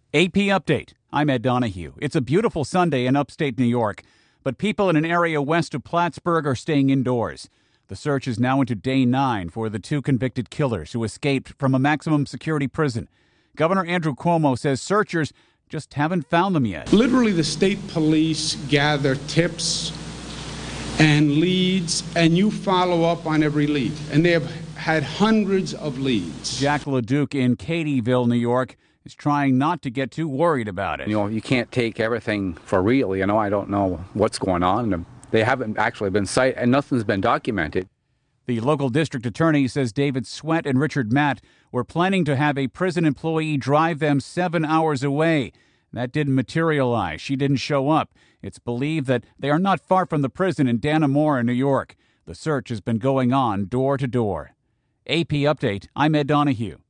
AP Update. I'm Ed Donahue. It's a beautiful Sunday in upstate New York, but people in an area west of Plattsburgh are staying indoors. The search is now into day 9 for the 2 convicted killers who escaped from a maximum security prison. Governor Andrew Cuomo says searchers just haven't found them yet. Literally, the state police gather tips and leads, and you follow up on every lead. And they have had hundreds of leads. Jack LeDuc in Katyville, New York, is trying not to get too worried about it. You can't take everything for real. I don't know what's going on. They haven't actually been cited, and nothing's been documented. The local district attorney says David Sweat and Richard Matt were planning to have a prison employee drive them 7 hours away. That didn't materialize. She didn't show up. It's believed that they are not far from the prison in Dannemora, New York. The search has been going on door to door. AP Update, I'm Ed Donahue.